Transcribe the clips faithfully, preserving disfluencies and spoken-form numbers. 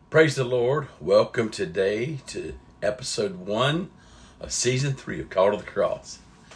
Praise the Lord. Welcome today to episode one of season three of Call to the Cross.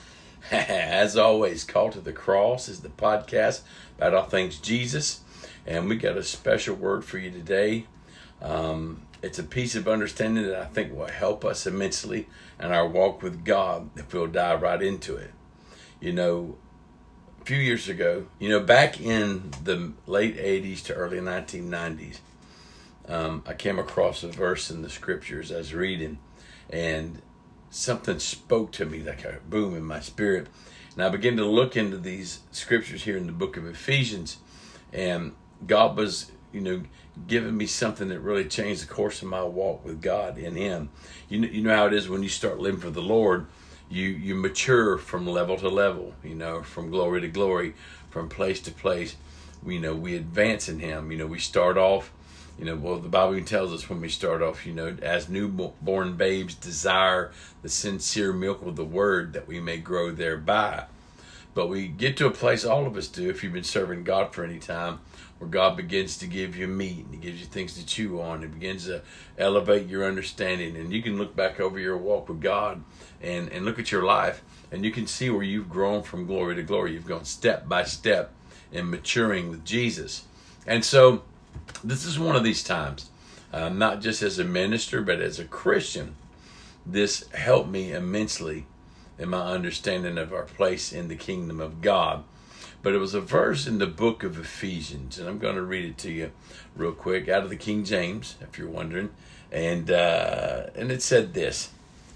As always, Call to the Cross is the podcast about all things Jesus. And we got a special word for you today. Um, it's a piece of understanding that I think will help us immensely in our walk with God if we'll dive right into it. You know, a few years ago, you know, back in the late eighties to early nineteen nineties, Um, I came across a verse in the scriptures I was reading, and something spoke to me like a boom in my spirit. And I began to look into these scriptures here in the book of Ephesians, and God was, you know, giving me something that really changed the course of my walk with God in Him. You know, you know how it is when you start living for the Lord, you you mature from level to level, you know, from glory to glory, from place to place. You know, we advance in Him. You know, we start off. You know, well, the Bible tells us when we start off, you know, as newborn babes desire the sincere milk of the word that we may grow thereby. But we get to a place, all of us do, if you've been serving God for any time, where God begins to give you meat and He gives you things to chew on. He begins to elevate your understanding. And you can look back over your walk with God and, and look at your life, and you can see where you've grown from glory to glory. You've gone step by step in maturing with Jesus. And so this is one of these times, uh, not just as a minister, but as a Christian. This helped me immensely in my understanding of our place in the kingdom of God. But it was a verse in the book of Ephesians, and I'm going to read it to you real quick out of the King James, if you're wondering. And uh, and it said this.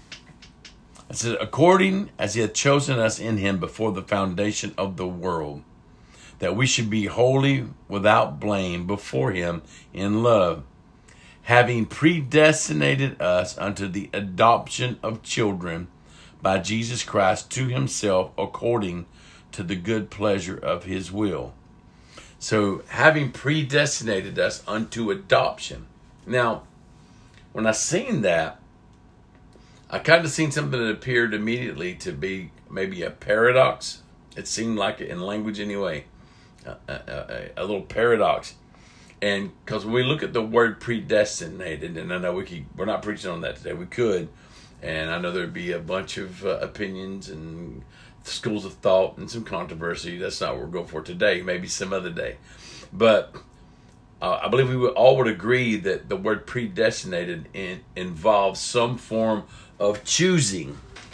It said, according as He had chosen us in Him before the foundation of the world, that we should be holy without blame before Him in love, having predestinated us unto the adoption of children by Jesus Christ to Himself according to the good pleasure of His will. So, having predestinated us unto adoption. Now, when I seen that, I kind of seen something that appeared immediately to be maybe a paradox. It seemed like it in language anyway. A, a, a little paradox, and because when we look at the word predestinated, and I know we could, we're not preaching on that today, we could, and I know there'd be a bunch of uh, opinions and schools of thought and some controversy. That's not what we're going for today, maybe some other day. But uh, I believe we would, all would agree that the word predestinated in, involves some form of choosing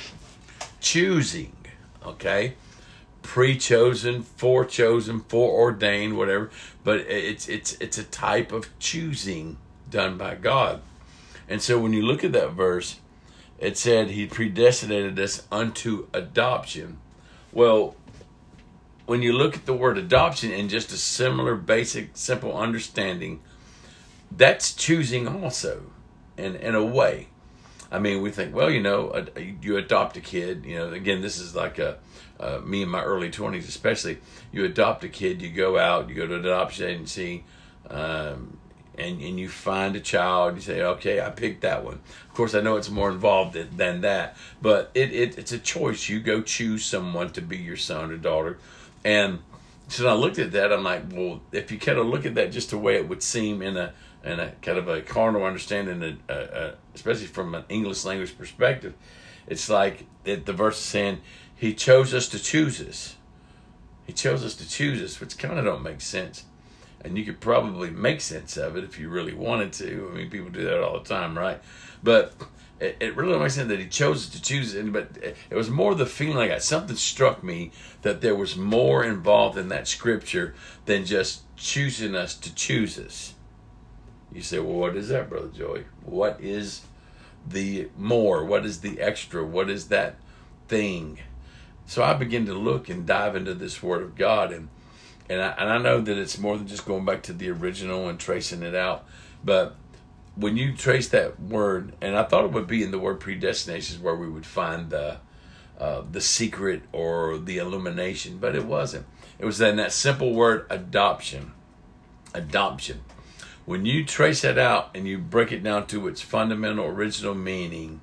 choosing okay pre-chosen, forechosen, foreordained, whatever. But it's it's it's a type of choosing done by God. And so when you look at that verse, it said He predestinated us unto adoption. Well, when you look at the word adoption in just a similar, basic, simple understanding, that's choosing also, in in a way. I mean, we think, well, you know, you adopt a kid. You know, again, this is like a Uh, me in my early twenties especially, you adopt a kid, you go out, you go to an adoption agency, um, and, and you find a child, you say, okay, I picked that one. Of course, I know it's more involved than that, but it, it it's a choice. You go choose someone to be your son or daughter. And so when I looked at that, I'm like, well, if you kind of look at that just the way it would seem in a in a kind of a carnal understanding, uh, uh, especially from an English language perspective, it's like it, the verse is saying, He chose us to choose us. He chose us to choose us, which kind of don't make sense. And you could probably make sense of it if you really wanted to. I mean, people do that all the time, right? But it, it really don't make sense that He chose us to choose us. But it was more the feeling I got. Something struck me that there was more involved in that scripture than just choosing us to choose us. You say, well, what is that, Brother Joey? What is the more? What is the extra? What is that thing? So I begin to look and dive into this Word of God, and and I, and I know that it's more than just going back to the original and tracing it out. But when you trace that word, and I thought it would be in the word predestination where we would find the uh, the secret or the illumination, but it wasn't. It was in that simple word adoption. Adoption. When you trace that out and you break it down to its fundamental original meaning,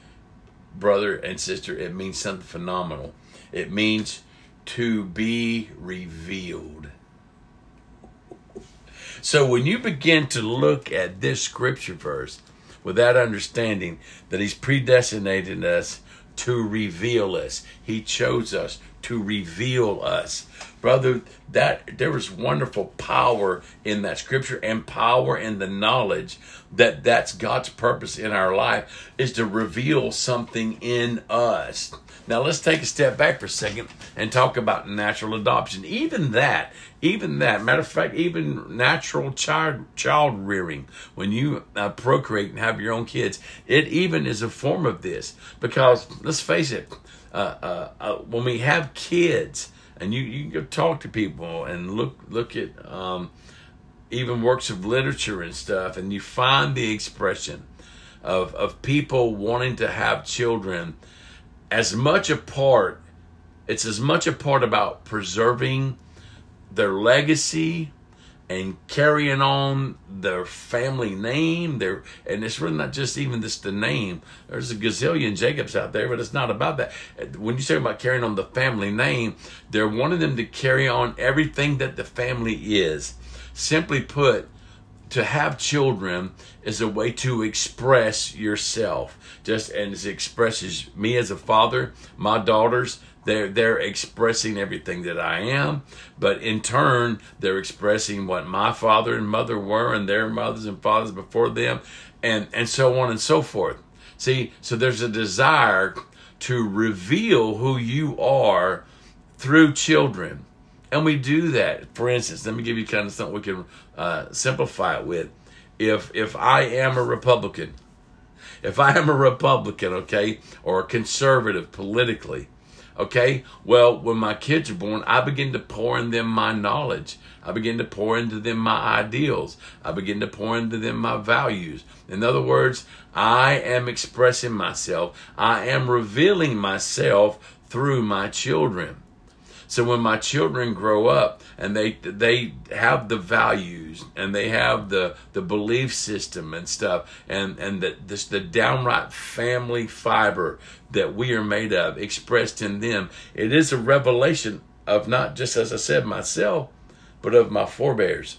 brother and sister, it means something phenomenal. It means to be revealed. So when you begin to look at this scripture verse with that understanding that he's predestinated us to reveal us, he chose us to reveal us. Brother, that there is wonderful power in that scripture and power in the knowledge that that's God's purpose in our life, is to reveal something in us. Now let's take a step back for a second and talk about natural adoption. Even that, even that, matter of fact, even natural child child rearing, when you uh, procreate and have your own kids, it even is a form of this. Because let's face it, uh, uh, uh, when we have kids, and you you go talk to people and look look at um, even works of literature and stuff, and you find the expression of of people wanting to have children. As much a part, it's as much a part about preserving their legacy and carrying on their family name. Their, and it's really not just even just the name. There's a gazillion Jacobs out there, but it's not about that. When you say about carrying on the family name, they're wanting them to carry on everything that the family is. Simply put, to have children is a way to express yourself. Just as it expresses me as a father, my daughters, they're, they're expressing everything that I am. But in turn, they're expressing what my father and mother were and their mothers and fathers before them, and, and so on and so forth. See, so there's a desire to reveal who you are through children. And we do that. For instance, let me give you kind of something we can uh, simplify it with. If if I am a Republican, if I am a Republican, okay, or a conservative politically, okay, well, when my kids are born, I begin to pour in them my knowledge. I begin to pour into them my ideals. I begin to pour into them my values. In other words, I am expressing myself. I am revealing myself through my children. So when my children grow up and they they have the values and they have the, the belief system and stuff, and, and the, this, the downright family fiber that we are made of expressed in them, it is a revelation of not just, as I said, myself, but of my forebears.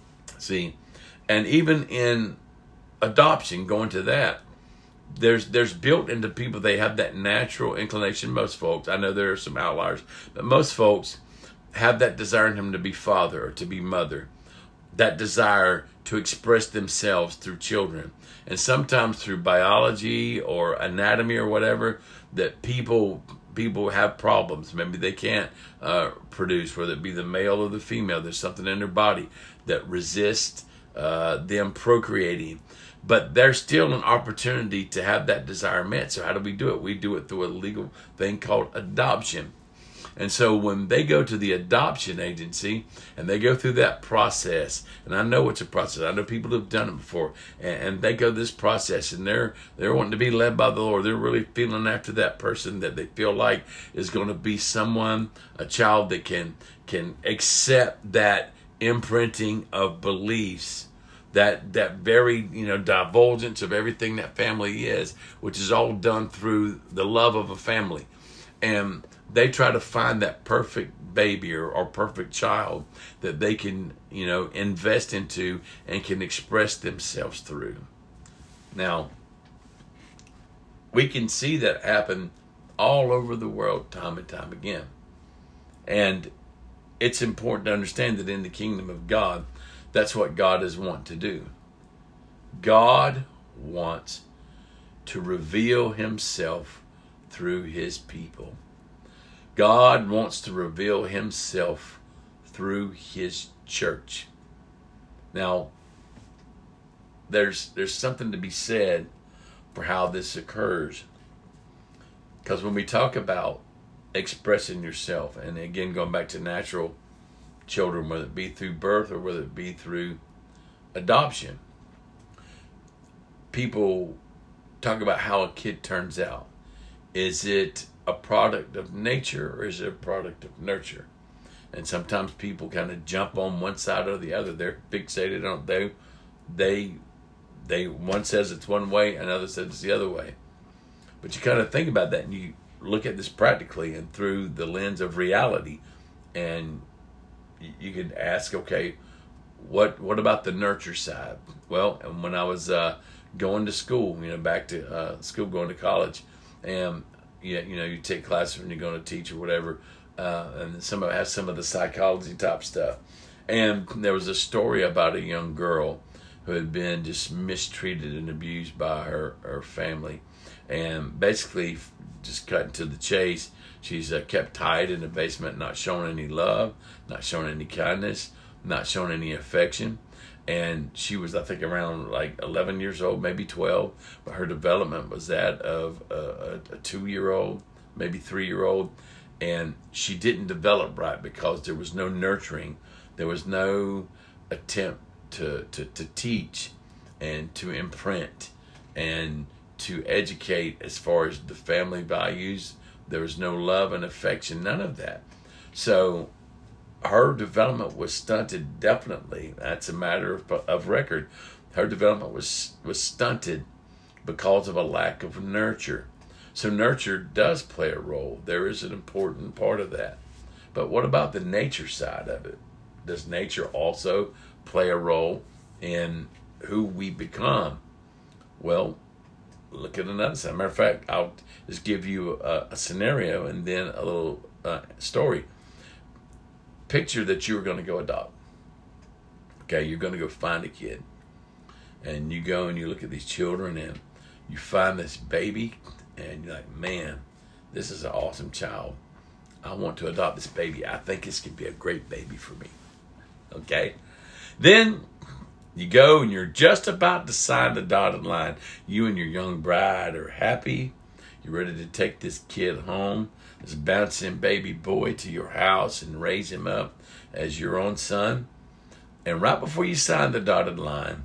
See, and even in adoption, going to that, There's there's built into people, they have that natural inclination. Most folks, I know there are some outliers, but most folks have that desire in them to be father or to be mother. That desire to express themselves through children. And sometimes through biology or anatomy or whatever, that people people have problems. Maybe they can't uh, produce, whether it be the male or the female. There's something in their body that resists uh, them procreating. But there's still an opportunity to have that desire met. So how do we do it? We do it through a legal thing called adoption. And so when they go to the adoption agency and they go through that process, and I know it's a process. I know people who've done it before, and, and they go this process, and they're they're wanting to be led by the Lord. They're really feeling after that person that they feel like is going to be someone, a child that can can accept that imprinting of beliefs. That that very, you know, divulgence of everything that family is, which is all done through the love of a family. And they try to find that perfect baby or, or perfect child that they can, you know, invest into and can express themselves through. Now, we can see that happen all over the world time and time again. And it's important to understand that in the kingdom of God, that's what God is wanting to do. God wants to reveal himself through his people. God wants to reveal himself through his church. Now, there's there's something to be said for how this occurs. Because when we talk about expressing yourself, and again, going back to natural children, whether it be through birth or whether it be through adoption, people talk about how a kid turns out. Is it a product of nature or is it a product of nurture? And sometimes people kind of jump on one side or the other. They're fixated on they they they one says it's one way, another says it's the other way. But you kind of think about that and you look at this practically and through the lens of reality, and you can ask, okay, what what about the nurture side? Well, and when I was uh, going to school, you know, back to uh, school, going to college, and you, you know, you take classes when you're going to teach or whatever, uh, and some of it has some of the psychology type stuff. And there was a story about a young girl who had been just mistreated and abused by her, her family. And basically, just cutting to the chase, she's uh, kept tied in the basement, not showing any love, not showing any kindness, not showing any affection. And she was, I think, around like eleven years old, maybe twelve. But her development was that of a, a, a two-year-old, maybe three-year-old. And she didn't develop right because there was no nurturing. There was no attempt to, to, to teach and to imprint and to educate as far as the family values. There was no love and affection, none of that. So her development was stunted, definitely. That's a matter of, of record. Her development was, was stunted because of a lack of nurture. So nurture does play a role. There is an important part of that. But what about the nature side of it? Does nature also play a role in who we become? Well, look at another side. Matter of fact, I'll just give you a, a scenario and then a little uh, story. Picture that you were going to go adopt. Okay, you're going to go find a kid. And you go and you look at these children and you find this baby and you're like, man, this is an awesome child. I want to adopt this baby. I think this could be a great baby for me. Okay? Then you go and you're just about to sign the dotted line. You and your young bride are happy. You're ready to take this kid home, this bouncing baby boy, to your house and raise him up as your own son. And right before you sign the dotted line,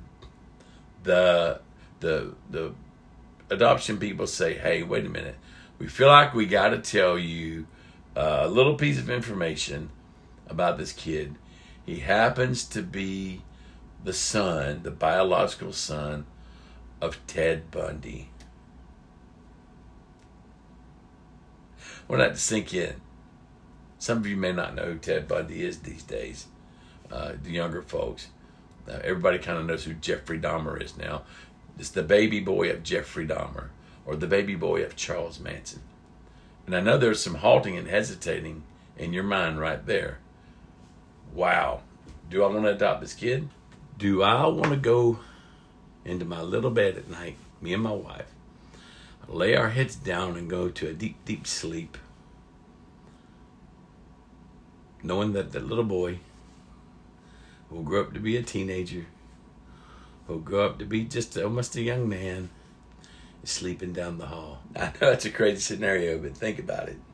the the the adoption people say, hey, wait a minute. We feel like we got to tell you a little piece of information about this kid. He happens to be the son, the biological son of Ted Bundy. I want that to sink in. Some of you may not know who Ted Bundy is these days, uh, the younger folks. Uh, everybody kind of knows who Jeffrey Dahmer is now. It's the baby boy of Jeffrey Dahmer, or the baby boy of Charles Manson. And I know there's some halting and hesitating in your mind right there. Wow. Do I want to adopt this kid? Do I want to go into my little bed at night, me and my wife, lay our heads down and go to a deep, deep sleep, knowing that the little boy will grow up to be a teenager, will grow up to be just almost a young man, is sleeping down the hall? I know it's a crazy scenario, but think about it.